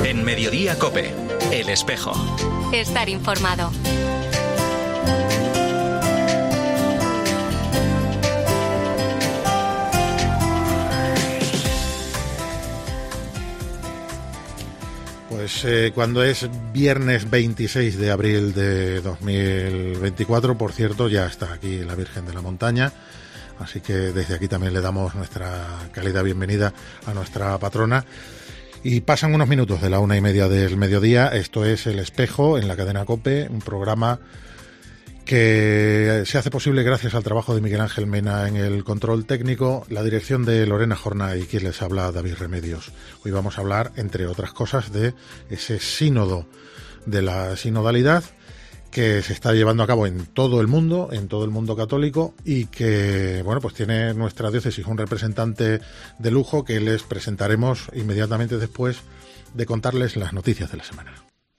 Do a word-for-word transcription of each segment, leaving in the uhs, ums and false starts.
En Mediodía COPE, El Espejo. Estar informado. Pues eh, cuando es viernes veintiséis de abril de dos mil veinticuatro, por cierto, ya está aquí la Virgen de la Montaña, así que desde aquí también le damos nuestra cálida bienvenida a nuestra patrona. Y pasan unos minutos de la una y media del mediodía. Esto es El Espejo en la cadena COPE, un programa que se hace posible gracias al trabajo de Miguel Ángel Mena en el control técnico, la dirección de Lorena Jorna y quien les habla, David Remedios. Hoy vamos a hablar, entre otras cosas, de ese sínodo de la sinodalidad que se está llevando a cabo en todo el mundo, en todo el mundo católico, y que, bueno, pues tiene nuestra diócesis un representante de lujo que les presentaremos inmediatamente después de contarles las noticias de la semana.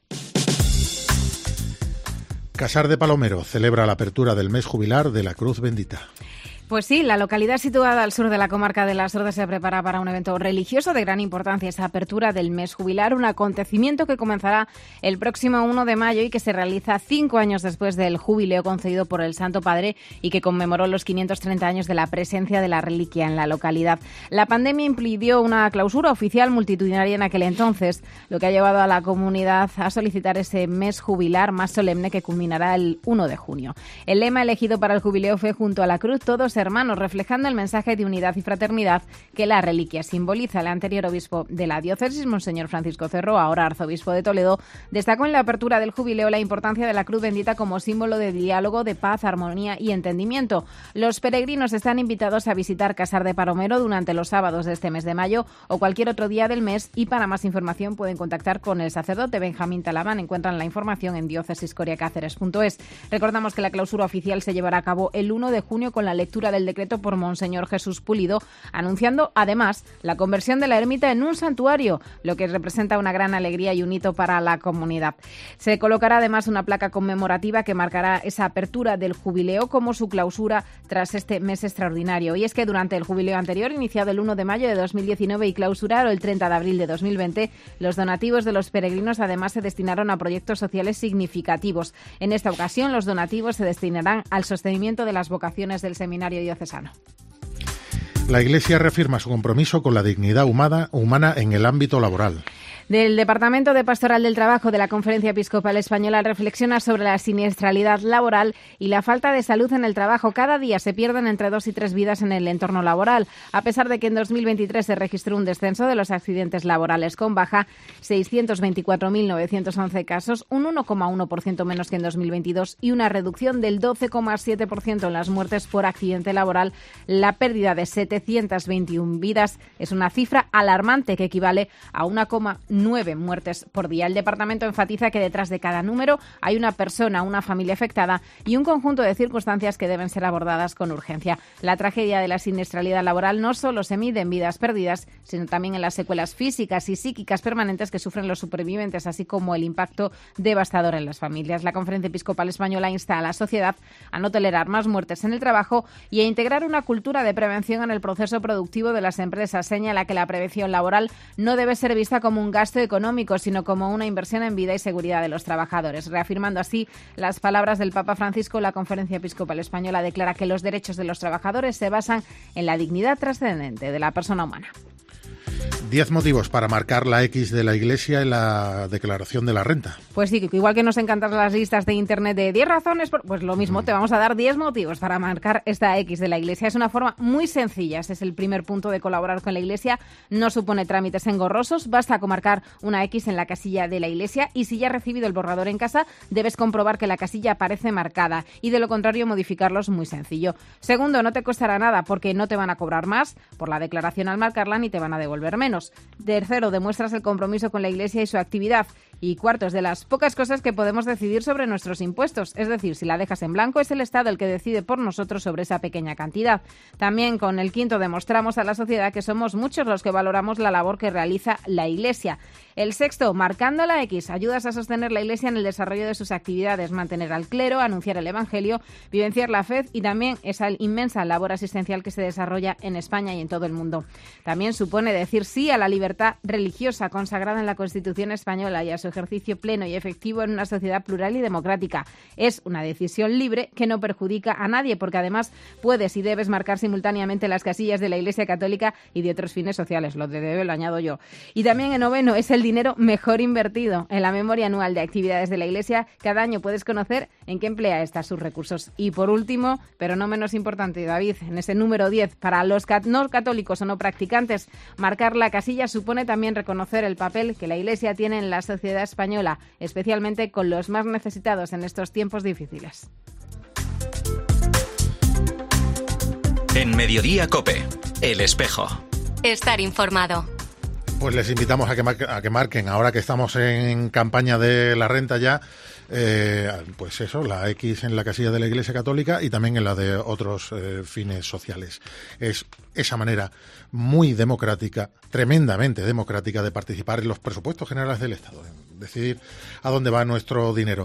Casar de Palomero celebra la apertura del mes jubilar de la Cruz Bendita. Pues sí, la localidad situada al sur de la comarca de Las Ordes se prepara para un evento religioso de gran importancia, esa apertura del mes jubilar, un acontecimiento que comenzará el próximo uno de mayo y que se realiza cinco años después del jubileo concedido por el Santo Padre y que conmemoró los quinientos treinta años de la presencia de la reliquia en la localidad. La pandemia impidió una clausura oficial multitudinaria en aquel entonces, lo que ha llevado a la comunidad a solicitar ese mes jubilar más solemne que culminará el uno de junio. El lema elegido para el jubileo fue Junto a la cruz todos hermanos, reflejando el mensaje de unidad y fraternidad que la reliquia simboliza. El anterior obispo de la diócesis, Monseñor Francisco Cerro, ahora arzobispo de Toledo, destacó en la apertura del jubileo la importancia de la Cruz Bendita como símbolo de diálogo, de paz, armonía y entendimiento. Los peregrinos están invitados a visitar Casar de Palomero durante los sábados de este mes de mayo o cualquier otro día del mes, y para más información pueden contactar con el sacerdote Benjamín Talamán. Encuentran la información en diócesis coria cáceres punto es. Recordamos que la clausura oficial se llevará a cabo el uno de junio con la lectura del decreto por Monseñor Jesús Pulido, anunciando además la conversión de la ermita en un santuario, lo que representa una gran alegría y un hito para la comunidad. Se colocará además una placa conmemorativa que marcará esa apertura del jubileo como su clausura tras este mes extraordinario. Y es que durante el jubileo anterior, iniciado el uno de mayo de dos mil diecinueve y clausurado el treinta de abril de dos mil veinte, los donativos de los peregrinos además se destinaron a proyectos sociales significativos. En esta ocasión, los donativos se destinarán al sostenimiento de las vocaciones del seminario diocesano. La Iglesia reafirma su compromiso con la dignidad humana, humana en el ámbito laboral. Del Departamento de Pastoral del Trabajo de la Conferencia Episcopal Española reflexiona sobre la siniestralidad laboral y la falta de salud en el trabajo. Cada día se pierden entre dos y tres vidas en el entorno laboral. A pesar de que en dos mil veintitrés se registró un descenso de los accidentes laborales con baja, seiscientos veinticuatro mil novecientos once casos, un uno coma uno por ciento menos que en dos mil veintidós y una reducción del doce coma siete por ciento en las muertes por accidente laboral. La pérdida de setecientas veintiuna vidas es una cifra alarmante que equivale a uno coma nueve muertes por día. El departamento enfatiza que detrás de cada número hay una persona, una familia afectada y un conjunto de circunstancias que deben ser abordadas con urgencia. La tragedia de la siniestralidad laboral no solo se mide en vidas perdidas, sino también en las secuelas físicas y psíquicas permanentes que sufren los supervivientes, así como el impacto devastador en las familias. La Conferencia Episcopal Española insta a la sociedad a no tolerar más muertes en el trabajo y a integrar una cultura de prevención en el proceso productivo de las empresas. Señala que la prevención laboral no debe ser vista como un gasto económico, sino como una inversión en vida y seguridad de los trabajadores. Reafirmando así las palabras del Papa Francisco, la Conferencia Episcopal Española declara que los derechos de los trabajadores se basan en la dignidad trascendente de la persona humana. Diez motivos para marcar la X de la Iglesia en la declaración de la renta. Pues sí, igual que nos encantan las listas de internet de diez razones, pues lo mismo, te vamos a dar diez motivos para marcar esta X de la Iglesia. Es una forma muy sencilla, ese es el primer punto de colaborar con la Iglesia. No supone trámites engorrosos, basta con marcar una X en la casilla de la Iglesia y si ya has recibido el borrador en casa, debes comprobar que la casilla aparece marcada y de lo contrario modificarlo es muy sencillo. Segundo, no te costará nada porque no te van a cobrar más por la declaración al marcarla ni te van a devolver menos. Tercero, demuestras el compromiso con la Iglesia y su actividad. Y cuarto, es de las pocas cosas que podemos decidir sobre nuestros impuestos. Es decir, si la dejas en blanco, es el Estado el que decide por nosotros sobre esa pequeña cantidad. También con el quinto demostramos a la sociedad que somos muchos los que valoramos la labor que realiza la Iglesia. El sexto, marcando la X, ayudas a sostener la Iglesia en el desarrollo de sus actividades, mantener al clero, anunciar el Evangelio, vivenciar la fe y también esa inmensa labor asistencial que se desarrolla en España y en todo el mundo. También supone decir sí a la libertad religiosa consagrada en la Constitución española y a su ejercicio pleno y efectivo en una sociedad plural y democrática. Es una decisión libre que no perjudica a nadie, porque además puedes y debes marcar simultáneamente las casillas de la Iglesia Católica y de otros fines sociales. Lo de debe lo añado yo. Y también en noveno es el dinero mejor invertido. En la memoria anual de actividades de la Iglesia, cada año puedes conocer en qué emplea esta sus recursos. Y por último, pero no menos importante, David, en ese número diez, para los no católicos o no practicantes, marcar la casilla supone también reconocer el papel que la Iglesia tiene en la sociedad española, especialmente con los más necesitados en estos tiempos difíciles. En Mediodía COPE, El Espejo. Estar informado. Pues les invitamos a que, mar- a que marquen, ahora que estamos en campaña de la renta ya, eh, pues eso, la X en la casilla de la Iglesia Católica y también en la de otros eh, fines sociales. Es esa manera muy democrática, tremendamente democrática, de participar en los presupuestos generales del Estado, decidir a dónde va nuestro dinero.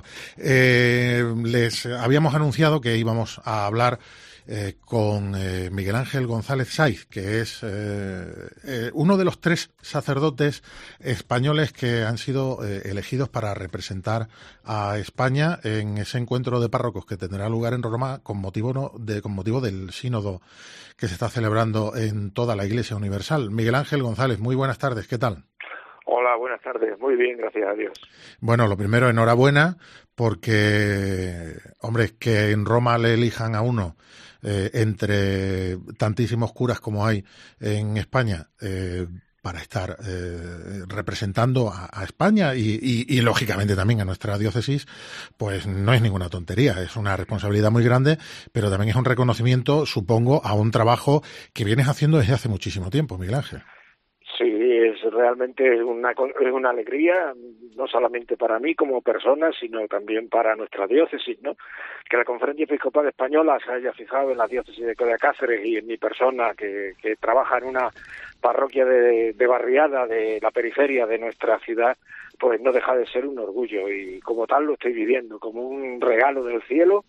Eh, les habíamos anunciado que íbamos a hablar Eh, con eh, Miguel Ángel González Saiz, que es eh, eh, uno de los tres sacerdotes españoles que han sido eh, elegidos para representar a España en ese encuentro de párrocos que tendrá lugar en Roma con motivo, no, de, con motivo del sínodo que se está celebrando en toda la Iglesia Universal. Miguel Ángel González, muy buenas tardes, ¿qué tal? Hola, buenas tardes. Muy bien, gracias a Dios. Bueno, lo primero, enhorabuena, porque, hombre, que en Roma le elijan a uno eh, entre tantísimos curas como hay en España eh, para estar eh, representando a, a España y, y, y, lógicamente, también a nuestra diócesis, pues no es ninguna tontería. Es una responsabilidad muy grande, pero también es un reconocimiento, supongo, a un trabajo que vienes haciendo desde hace muchísimo tiempo, Miguel Ángel. Sí, es realmente una, es una alegría, no solamente para mí como persona, sino también para nuestra diócesis, ¿no? Que la Conferencia Episcopal Española se haya fijado en la diócesis de Cáceres y en mi persona, que, que trabaja en una parroquia de, de barriada de la periferia de nuestra ciudad, pues no deja de ser un orgullo y como tal lo estoy viviendo, como un regalo del cielo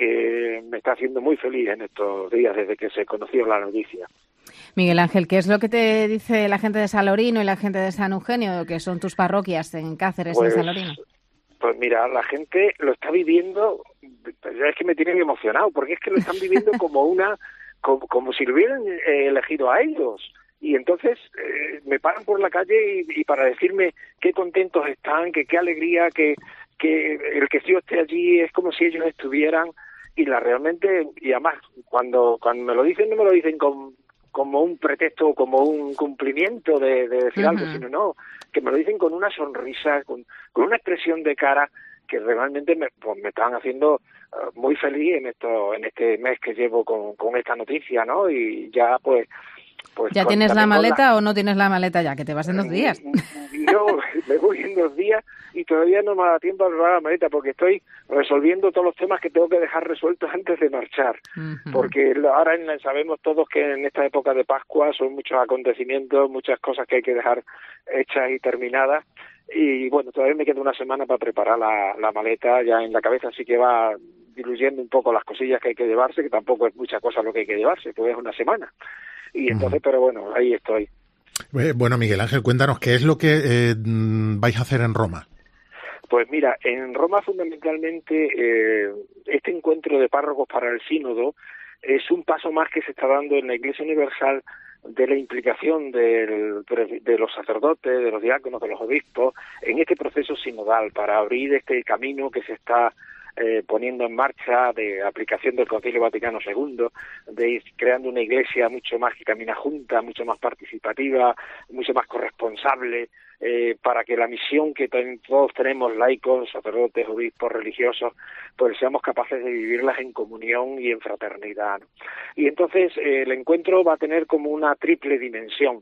que me está haciendo muy feliz en estos días desde que se conoció la noticia. Miguel Ángel, ¿qué es lo que te dice la gente de Salorino y la gente de San Eugenio, que son tus parroquias en Cáceres pues, y en Salorino? Pues mira, la gente lo está viviendo, es que me tiene emocionado, porque es que lo están viviendo como una, como, como si lo hubieran eh, elegido a ellos. Y entonces eh, me paran por la calle y, y para decirme qué contentos están, que qué alegría, que, que el que yo esté allí es como si ellos estuvieran. Y la realmente, y además, cuando, cuando me lo dicen, no me lo dicen con como un pretexto, como un cumplimiento de, de decir uh-huh. algo, sino no, que me lo dicen con una sonrisa, con, con una expresión de cara que realmente me, pues, me están haciendo uh, muy feliz en esto, en este mes que llevo con, con esta noticia, ¿no? Y ya pues... pues ¿Ya con, tienes la maleta la... o no tienes la maleta ya? Que te vas en dos días. Yo me voy en dos días y todavía no me da tiempo a preparar la maleta porque estoy resolviendo todos los temas que tengo que dejar resueltos antes de marchar. Uh-huh. Porque ahora sabemos todos que en esta época de Pascua son muchos acontecimientos, muchas cosas que hay que dejar hechas y terminadas. Y bueno, todavía me queda una semana para preparar la, la maleta, ya en la cabeza así que va diluyendo un poco las cosillas que hay que llevarse, que tampoco es mucha cosa lo que hay que llevarse, pues es una semana. Y entonces, uh-huh. pero bueno, ahí estoy. Bueno, Miguel Ángel, cuéntanos, ¿qué es lo que eh, vais a hacer en Roma? Pues mira, en Roma fundamentalmente eh, este encuentro de párrocos para el sínodo es un paso más que se está dando en la Iglesia Universal de la implicación del, de los sacerdotes, de los diáconos, de los obispos en este proceso sinodal para abrir este camino que se está Eh, poniendo en marcha de aplicación del Concilio Vaticano segundo, de ir creando una iglesia mucho más que camina junta, mucho más participativa, mucho más corresponsable, eh, para que la misión que ten, todos tenemos, laicos, sacerdotes, obispos, religiosos, pues seamos capaces de vivirlas en comunión y en fraternidad, ¿no? Y entonces eh, el encuentro va a tener como una triple dimensión.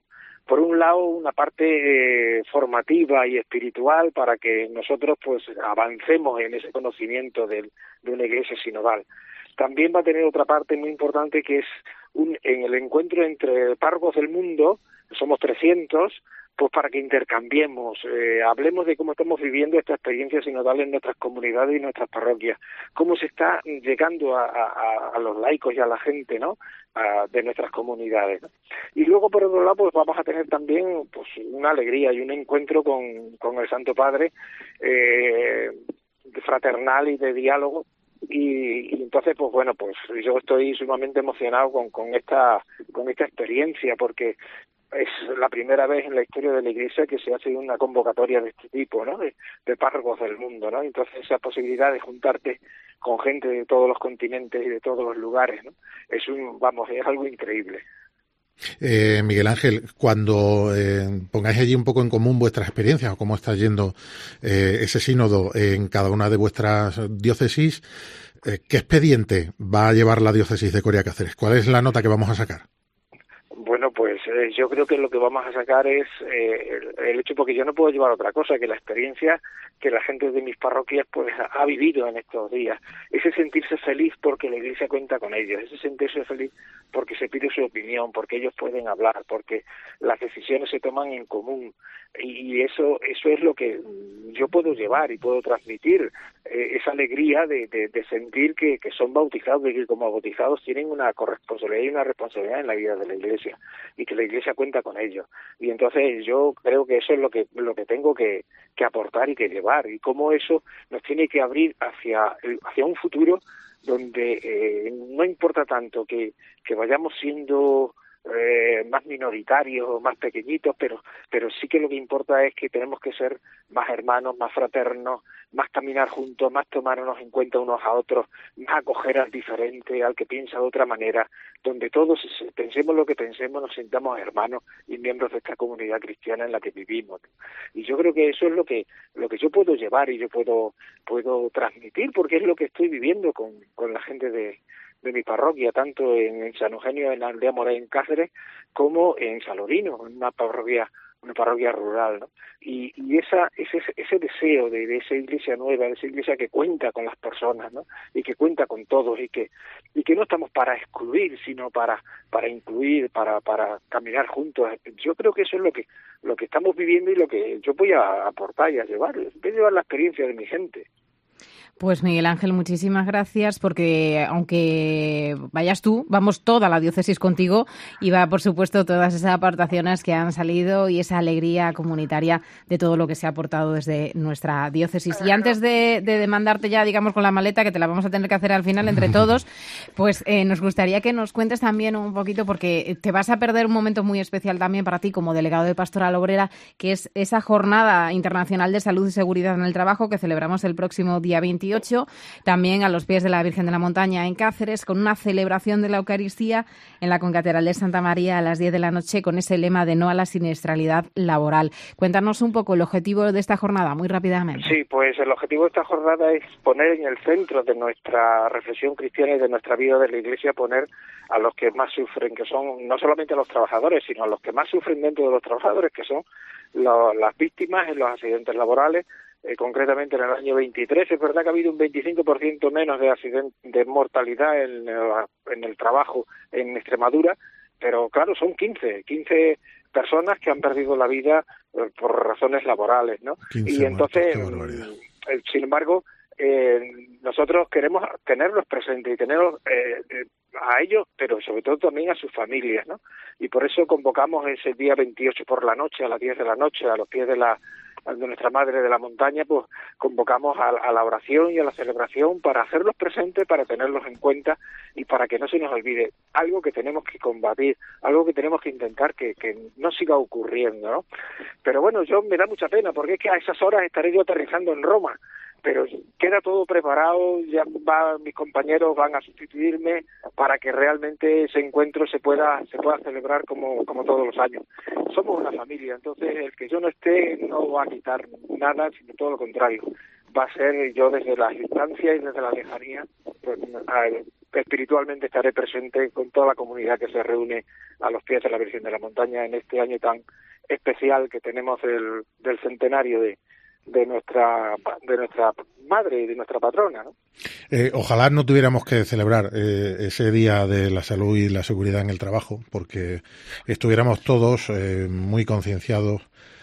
por un lado, una parte eh, formativa y espiritual para que nosotros pues avancemos en ese conocimiento de, de una iglesia sinodal. También va a tener otra parte muy importante que es un, en el encuentro entre párrocos del mundo, somos trescientos, pues para que intercambiemos, eh, hablemos de cómo estamos viviendo esta experiencia sinodal en nuestras comunidades y nuestras parroquias, cómo se está llegando a, a, a los laicos y a la gente, ¿no?, a, de nuestras comunidades, ¿no? Y luego, por otro lado, pues vamos a tener también pues una alegría y un encuentro con, con el Santo Padre eh, fraternal y de diálogo. Y, y entonces, pues bueno, pues yo estoy sumamente emocionado con, con esta con esta experiencia, porque es la primera vez en la historia de la Iglesia que se hace una convocatoria de este tipo, ¿no?, de, de párrocos del mundo, ¿no? Entonces esa posibilidad de juntarte con gente de todos los continentes y de todos los lugares, ¿no?, es un, vamos, es algo increíble. Eh, Miguel Ángel, cuando eh, pongáis allí un poco en común vuestras experiencias o cómo está yendo eh, ese sínodo en cada una de vuestras diócesis, eh, ¿qué expediente va a llevar la diócesis de Coria Cáceres? ¿Cuál es la nota que vamos a sacar? Bueno, pues eh, yo creo que lo que vamos a sacar es eh, el, el hecho, porque yo no puedo llevar otra cosa, que la experiencia que la gente de mis parroquias pues ha vivido en estos días, ese sentirse feliz porque la Iglesia cuenta con ellos, ese sentirse feliz porque se pide su opinión, porque ellos pueden hablar, porque las decisiones se toman en común, y eso eso es lo que yo puedo llevar y puedo transmitir, eh, esa alegría de, de, de sentir que, que son bautizados y que como bautizados tienen una corresponsabilidad y una responsabilidad en la vida de la Iglesia, y que la Iglesia cuenta con ellos. Y entonces yo creo que eso es lo que lo que tengo que, que aportar y que llevar, y cómo eso nos tiene que abrir hacia hacia un futuro donde eh, no importa tanto que, que vayamos siendo eh, más minoritarios o más pequeñitos, pero pero sí que lo que importa es que tenemos que ser más hermanos, más fraternos, más caminar juntos, más tomarnos en cuenta unos a otros, más acoger al diferente, al que piensa de otra manera, donde todos pensemos lo que pensemos, nos sintamos hermanos y miembros de esta comunidad cristiana en la que vivimos. Y yo creo que eso es lo que lo que yo puedo llevar y yo puedo puedo transmitir, porque es lo que estoy viviendo con, con la gente de de mi parroquia, tanto en, en San Eugenio, en la aldea Moray, en Cáceres, como en Salorino, en una parroquia una parroquia rural, ¿no? Y, y esa ese ese deseo de, de esa iglesia nueva, de esa iglesia que cuenta con las personas, ¿no?, y que cuenta con todos, y que y que no estamos para excluir, sino para para incluir, para para caminar juntos. Yo creo que eso es lo que lo que estamos viviendo y lo que yo voy a aportar y a llevar, voy a llevar la experiencia de mi gente. Pues Miguel Ángel, muchísimas gracias, porque aunque vayas tú, vamos toda la diócesis contigo, y va, por supuesto, todas esas aportaciones que han salido y esa alegría comunitaria de todo lo que se ha aportado desde nuestra diócesis. Y antes de, de demandarte ya, digamos, con la maleta, que te la vamos a tener que hacer al final entre todos, pues eh, nos gustaría que nos cuentes también un poquito, porque te vas a perder un momento muy especial también para ti como delegado de Pastoral Obrera, que es esa Jornada Internacional de Salud y Seguridad en el Trabajo que celebramos el próximo día veintiocho, también a los pies de la Virgen de la Montaña en Cáceres, con una celebración de la Eucaristía en la Concatedral de Santa María a las diez de la noche, con ese lema de no a la siniestralidad laboral. Cuéntanos un poco el objetivo de esta jornada, muy rápidamente. Sí, pues el objetivo de esta jornada es poner en el centro de nuestra reflexión cristiana y de nuestra vida de la Iglesia, poner a los que más sufren, que son no solamente a los trabajadores, sino a los que más sufren dentro de los trabajadores, que son lo, las víctimas en los accidentes laborales. Eh, concretamente en el año veintitrés, es verdad que ha habido un veinticinco por ciento menos de accidentes, de mortalidad en el, en el trabajo en Extremadura, pero claro, son quince, quince personas que han perdido la vida eh, por razones laborales, ¿no? Y entonces, eh, sin embargo, eh, nosotros queremos tenerlos presentes y tenerlos eh, eh, a ellos, pero sobre todo también a sus familias, ¿no? Y por eso convocamos ese día veintiocho por la noche, a las diez de la noche, a los pies de la de nuestra Madre de la Montaña, pues convocamos a, a la oración y a la celebración para hacerlos presentes, para tenerlos en cuenta y para que no se nos olvide algo que tenemos que combatir, algo que tenemos que intentar que, que no siga ocurriendo, ¿no? Pero bueno, yo me da mucha pena, porque es que a esas horas estaré yo aterrizando en Roma, pero queda todo preparado, ya va, mis compañeros van a sustituirme para que realmente ese encuentro se pueda se pueda celebrar como, como todos los años. Somos una familia, entonces el que yo no esté no va a quitar nada, sino todo lo contrario. Va a ser yo desde la distancia y desde la lejanía, pues, a, espiritualmente estaré presente con toda la comunidad que se reúne a los pies de la Virgen de la Montaña en este año tan especial que tenemos del, del centenario de, de nuestra de nuestra madre y de nuestra patrona, ¿no? Eh, ojalá no tuviéramos que celebrar eh, ese día de la salud y la seguridad en el trabajo, porque estuviéramos todos eh, muy concienciados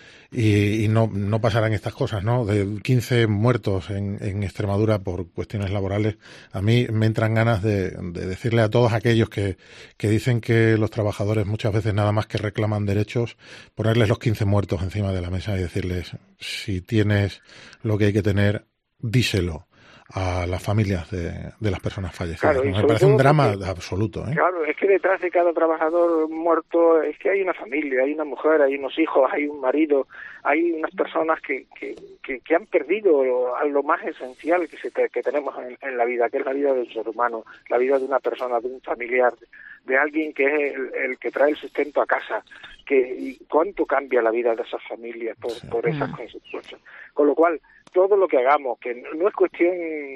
y, y no, no pasaran estas cosas, ¿no? De quince muertos en, en Extremadura por cuestiones laborales. A mí me entran ganas de, de decirle a todos aquellos que, que dicen que los trabajadores muchas veces nada más que reclaman derechos, ponerles los quince muertos encima de la mesa y decirles, si tienes lo que hay que tener, díselo a las familias de, de las personas fallecidas. Claro, me parece un drama porque, absoluto, ¿eh? Claro, es que detrás de cada trabajador muerto es que hay una familia, hay una mujer, hay unos hijos, hay un marido, hay unas personas que, que, que, que han perdido lo, lo más esencial que, se te, que tenemos en, en la vida, que es la vida del ser humano, la vida de una persona, de un familiar, de alguien que es el, el que trae el sustento a casa, que y cuánto cambia la vida de esas familias por, sí. por esas consecuencias. Con lo cual, todo lo que hagamos, que no es cuestión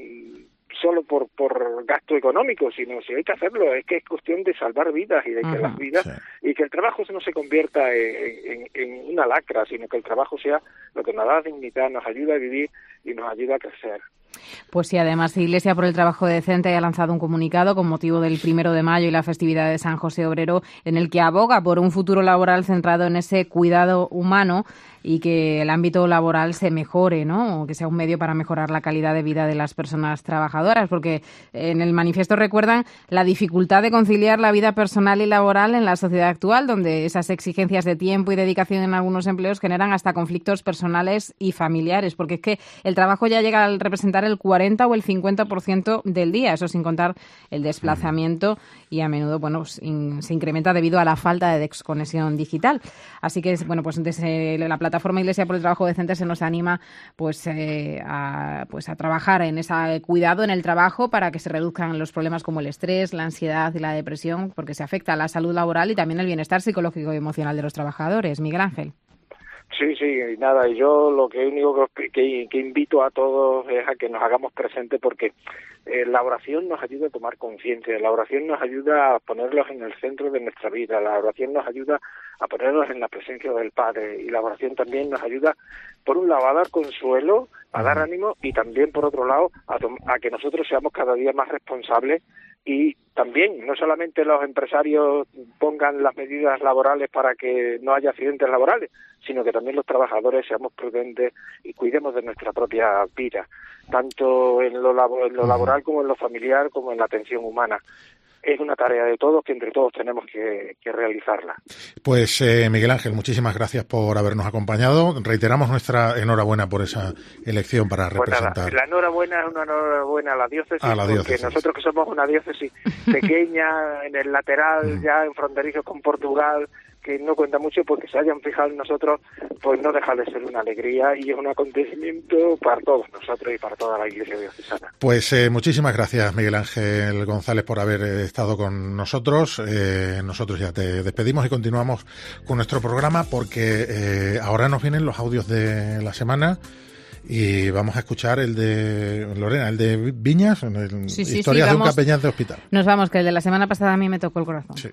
solo por por gasto económico, sino si hay que hacerlo, es que es cuestión de salvar vidas y de que uh-huh, las vidas, sí. y que el trabajo no se convierta en, en, en una lacra, sino que el trabajo sea lo que nos da dignidad, nos ayuda a vivir y nos ayuda a crecer. Pues sí, además Iglesia por el Trabajo Decente ha lanzado un comunicado con motivo del primero de mayo y la festividad de San José Obrero, en el que aboga por un futuro laboral centrado en ese cuidado humano y que el ámbito laboral se mejore, ¿no? O que sea un medio para mejorar la calidad de vida de las personas trabajadoras, porque en el manifiesto recuerdan la dificultad de conciliar la vida personal y laboral en la sociedad actual, donde esas exigencias de tiempo y dedicación en algunos empleos generan hasta conflictos personales y familiares, porque es que el trabajo ya llega a representar el cuarenta o el cincuenta por ciento del día, eso sin contar el desplazamiento, y a menudo, bueno, se incrementa debido a la falta de desconexión digital. Así que, bueno, pues desde la plataforma Iglesia por el Trabajo Decente se nos anima pues eh, a pues a trabajar en ese cuidado en el trabajo para que se reduzcan los problemas como el estrés, la ansiedad y la depresión, porque se afecta a la salud laboral y también el bienestar psicológico y emocional de los trabajadores. Miguel Ángel. Sí, sí, y nada, y yo lo que único que, que, que invito a todos es a que nos hagamos presentes, porque eh, la oración nos ayuda a tomar conciencia, la oración nos ayuda a ponerlos en el centro de nuestra vida, la oración nos ayuda a ponerlos en la presencia del Padre, y la oración también nos ayuda, por un lado, a dar consuelo, a dar ánimo, y también, por otro lado, a, a que nosotros seamos cada día más responsables. Y también, no solamente los empresarios pongan las medidas laborales para que no haya accidentes laborales, sino que también los trabajadores seamos prudentes y cuidemos de nuestra propia vida, tanto en lo, labo- en lo laboral como en lo familiar, como en la atención humana. Es una tarea de todos que entre todos tenemos que, que realizarla. Pues eh, Miguel Ángel, muchísimas gracias por habernos acompañado. Reiteramos nuestra enhorabuena por esa elección para pues representar. Nada, la enhorabuena es una enhorabuena a la diócesis, a la diócesis. Porque nosotros que somos una diócesis pequeña, en el lateral, ya en fronterizos con Portugal, que no cuenta mucho, porque se hayan fijado en nosotros, pues no deja de ser una alegría y es un acontecimiento para todos nosotros y para toda la Iglesia diocesana. Pues eh, muchísimas gracias, Miguel Ángel González, por haber estado con nosotros. Eh, nosotros ya te despedimos y continuamos con nuestro programa, porque eh, ahora nos vienen los audios de la semana. Y vamos a escuchar el de Lorena, el de Viñas, el sí, sí, historias sí, de un capellán de hospital. Nos vamos, que el de la semana pasada a mí me tocó el corazón. Sí.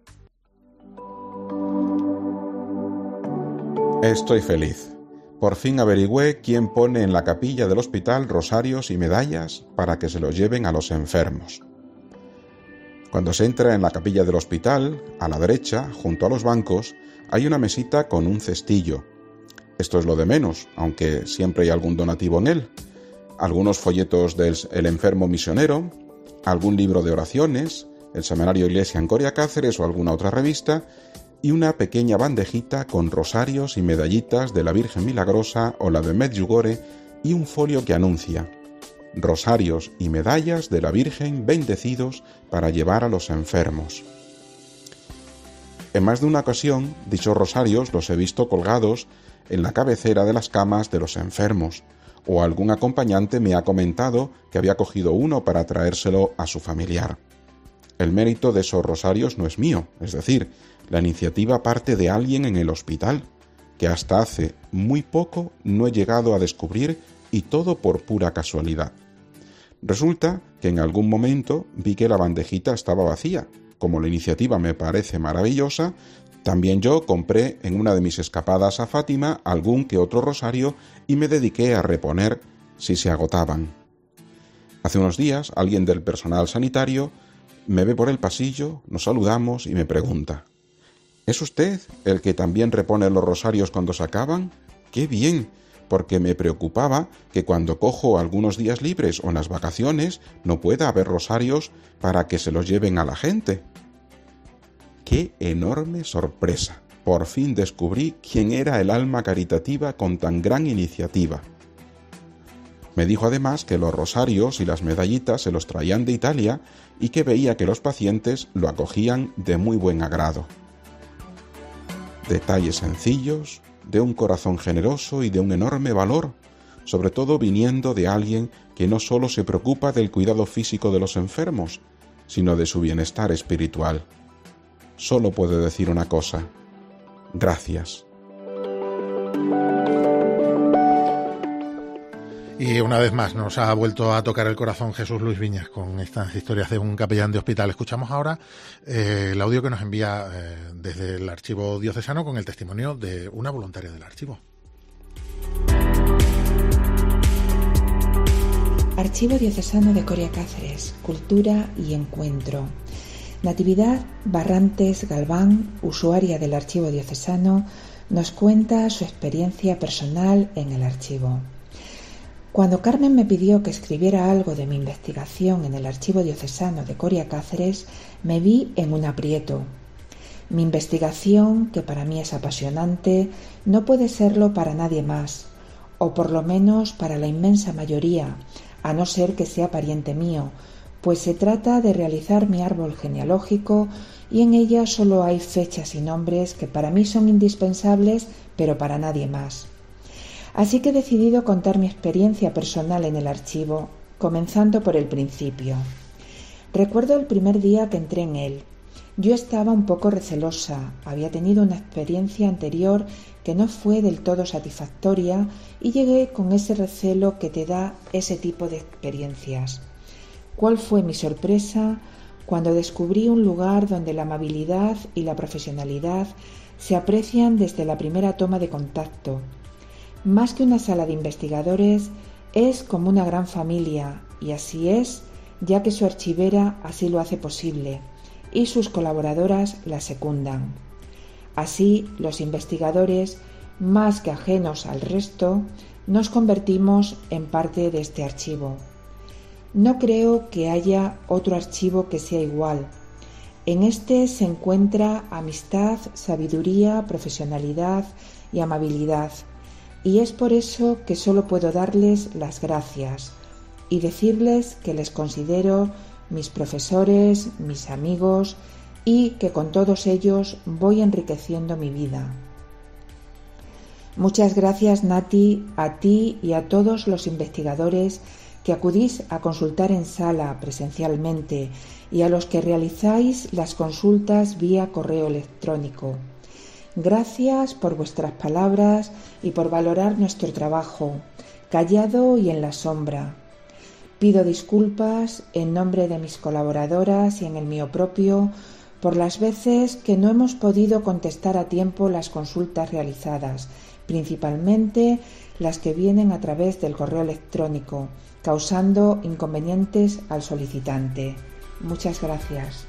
Estoy feliz. Por fin averigüé quién pone en la capilla del hospital rosarios y medallas para que se los lleven a los enfermos. Cuando se entra en la capilla del hospital, a la derecha, junto a los bancos, hay una mesita con un cestillo. Esto es lo de menos, aunque siempre hay algún donativo en él. Algunos folletos del El Enfermo Misionero, algún libro de oraciones, el Semanario Iglesia en Coria Cáceres o alguna otra revista, y una pequeña bandejita con rosarios y medallitas de la Virgen Milagrosa o la de Medjugorje y un folio que anuncia: rosarios y medallas de la Virgen bendecidos para llevar a los enfermos. En más de una ocasión, dichos rosarios los he visto colgados en la cabecera de las camas de los enfermos, o algún acompañante me ha comentado que había cogido uno para traérselo a su familiar. El mérito de esos rosarios no es mío, es decir, la iniciativa parte de alguien en el hospital, que hasta hace muy poco no he llegado a descubrir, y todo por pura casualidad. Resulta que en algún momento vi que la bandejita estaba vacía. Como la iniciativa me parece maravillosa, también yo compré en una de mis escapadas a Fátima algún que otro rosario y me dediqué a reponer si se agotaban. Hace unos días alguien del personal sanitario me ve por el pasillo, nos saludamos y me pregunta: ¿es usted el que también repone los rosarios cuando se acaban? ¡Qué bien! Porque me preocupaba que cuando cojo algunos días libres o en las vacaciones no pueda haber rosarios para que se los lleven a la gente. ¡Qué enorme sorpresa! Por fin descubrí quién era el alma caritativa con tan gran iniciativa. Me dijo además que los rosarios y las medallitas se los traían de Italia y que veía que los pacientes lo acogían de muy buen agrado. Detalles sencillos, de un corazón generoso y de un enorme valor, sobre todo viniendo de alguien que no solo se preocupa del cuidado físico de los enfermos, sino de su bienestar espiritual. Solo puedo decir una cosa: gracias. Y una vez más nos ha vuelto a tocar el corazón Jesús Luis Viñas con estas historias de un capellán de hospital. Escuchamos ahora eh, el audio que nos envía eh, desde el Archivo Diocesano con el testimonio de una voluntaria del archivo. Archivo Diocesano de Coria Cáceres, Cultura y Encuentro. Natividad Barrantes Galván, usuaria del Archivo Diocesano, nos cuenta su experiencia personal en el archivo. Cuando Carmen me pidió que escribiera algo de mi investigación en el Archivo Diocesano de Coria Cáceres, me vi en un aprieto. Mi investigación, que para mí es apasionante, no puede serlo para nadie más, o por lo menos para la inmensa mayoría, a no ser que sea pariente mío, pues se trata de realizar mi árbol genealógico y en ella solo hay fechas y nombres que para mí son indispensables, pero para nadie más. Así que he decidido contar mi experiencia personal en el archivo, comenzando por el principio. Recuerdo el primer día que entré en él. Yo estaba un poco recelosa, había tenido una experiencia anterior que no fue del todo satisfactoria y llegué con ese recelo que te da ese tipo de experiencias. ¿Cuál fue mi sorpresa cuando descubrí un lugar donde la amabilidad y la profesionalidad se aprecian desde la primera toma de contacto? Más que una sala de investigadores, es como una gran familia, y así es, ya que su archivera así lo hace posible, y sus colaboradoras la secundan. Así, los investigadores, más que ajenos al resto, nos convertimos en parte de este archivo. No creo que haya otro archivo que sea igual. En este se encuentra amistad, sabiduría, profesionalidad y amabilidad. Y es por eso que solo puedo darles las gracias y decirles que les considero mis profesores, mis amigos y que con todos ellos voy enriqueciendo mi vida. Muchas gracias, Nati, a ti y a todos los investigadores que acudís a consultar en sala presencialmente y a los que realizáis las consultas vía correo electrónico. Gracias por vuestras palabras y por valorar nuestro trabajo, callado y en la sombra. Pido disculpas en nombre de mis colaboradoras y en el mío propio por las veces que no hemos podido contestar a tiempo las consultas realizadas, principalmente las que vienen a través del correo electrónico, causando inconvenientes al solicitante. Muchas gracias.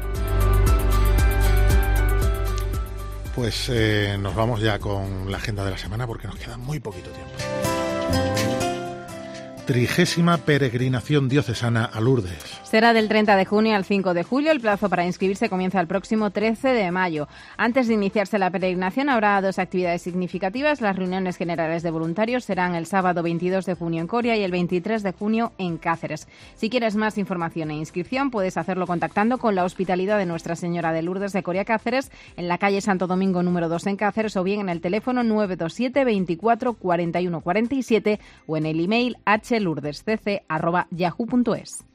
Pues eh, nos vamos ya con la agenda de la semana porque nos queda muy poquito tiempo. Trigésima peregrinación diocesana a Lourdes. Será del treinta de junio al cinco de julio. El plazo para inscribirse comienza el próximo trece de mayo. Antes de iniciarse la peregrinación habrá dos actividades significativas. Las reuniones generales de voluntarios serán el sábado veintidós de junio en Coria y el veintitrés de junio en Cáceres. Si quieres más información e inscripción, puedes hacerlo contactando con la Hospitalidad de Nuestra Señora de Lourdes de Coria Cáceres en la calle Santo Domingo número dos en Cáceres o bien en el teléfono nueve dos siete veinticuatro cuarenta y uno cuarenta y siete o en el email h lourdes c c arroba yahoo punto es.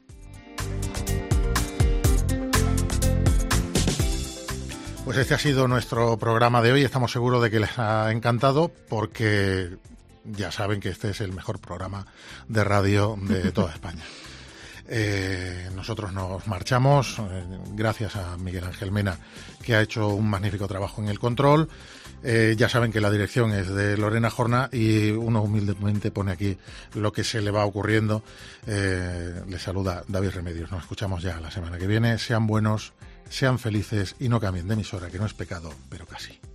Pues este ha sido nuestro programa de hoy. Estamos seguros de que les ha encantado porque ya saben que este es el mejor programa de radio de toda España. Eh, nosotros nos marchamos, eh, gracias a Miguel Ángel Mena, que ha hecho un magnífico trabajo en el control. Eh, ya saben que la dirección es de Lorena Jorna y uno humildemente pone aquí lo que se le va ocurriendo. Eh, le saluda David Remedios. Nos escuchamos ya la semana que viene. Sean buenos, sean felices y no cambien de emisora, que no es pecado, pero casi.